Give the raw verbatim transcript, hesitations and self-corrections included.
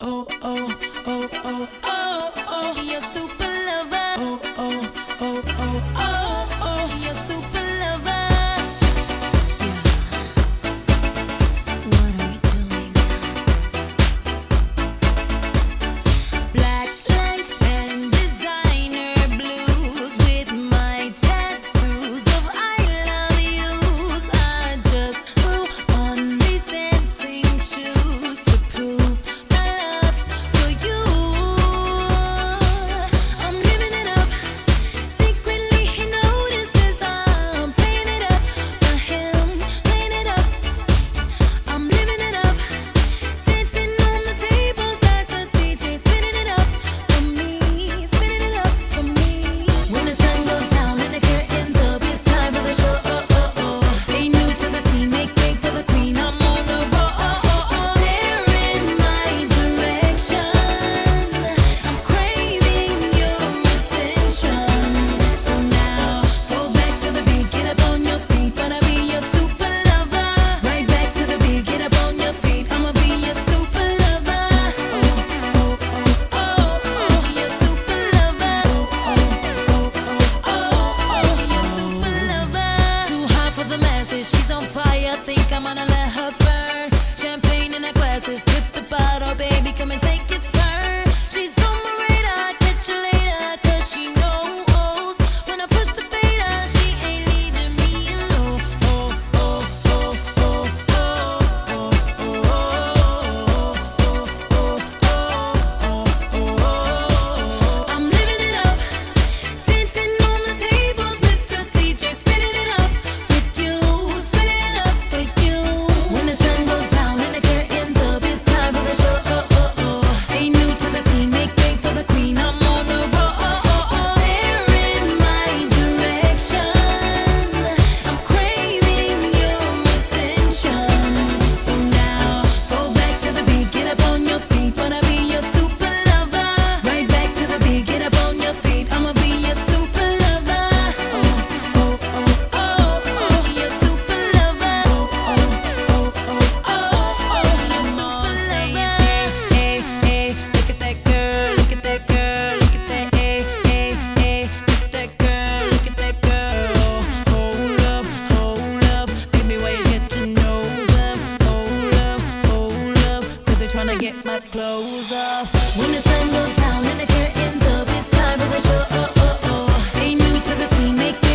oh, oh, oh, oh, oh, oh, you're super lover. Oh, oh, oh, oh, oh, oh, you're super lover. Yeah. What are we doing? Black lights and designer blues with my tattoos of I love yous. I just threw on these dancing shoes to prove my love for you. I'm living it up. Secretly he notices I'm playing it up for him, playing it up. I'm living it up. Dancing on the tables as the D J spinning it up for me, spinning it up for me. When the sun goes down and the curtains up, it's time for the show. Oh, oh, oh. Ain't new to the scene, make way for the queen. I'm on the roll. Oh, oh, oh. Stare in my direction. I'm craving your attention. So now go back to the beat, get up on your feet. Wanna be your super lover. Right back to the beat, get up on your feet. I'ma be your super lover. Oh, oh, oh, oh, oh, your super lover. Oh, oh, oh, oh, oh, your super lover. Too hot for the masses, she's on fire. Think I'm gonna let her burn. Champagne in her glasses, tip the bottle, baby, come and take your turn. She's on my radar, catch her later, 'cause she knows when I push the fader, she ain't leaving me alone. Oh, oh, oh, oh, oh, oh, oh, oh, oh. I'm living it up, dancing on the tables, Mister D J, spinning it up with you, spinning it up for you. When the sun goes down and the curtains up, it's time for the show. Oh, oh, oh. Ain't new to the scene, make way for the queen. I'm on the roll. Oh, oh, oh. Stare in my direction. I'm craving your attention. So now go back to the beat, get up on your feet. Wanna be your super lover. Right back to the beat, get up on your feet. I'ma be your super lover. Oh, oh, oh, oh, oh, your super lover. Oh, oh, oh, oh, oh, oh, your super lover. Hey, hey, look at that girl, look at that girl, look at that, hey, hey, hey, look at that girl, look at that girl. Hold up, hold up, baby, why you get to know them? Hold up, hold up, 'cause they tryna get my clothes off. When the sun goes down and the curtains up, it's time for the show. Oh, oh, oh. Ain't new to the scene, make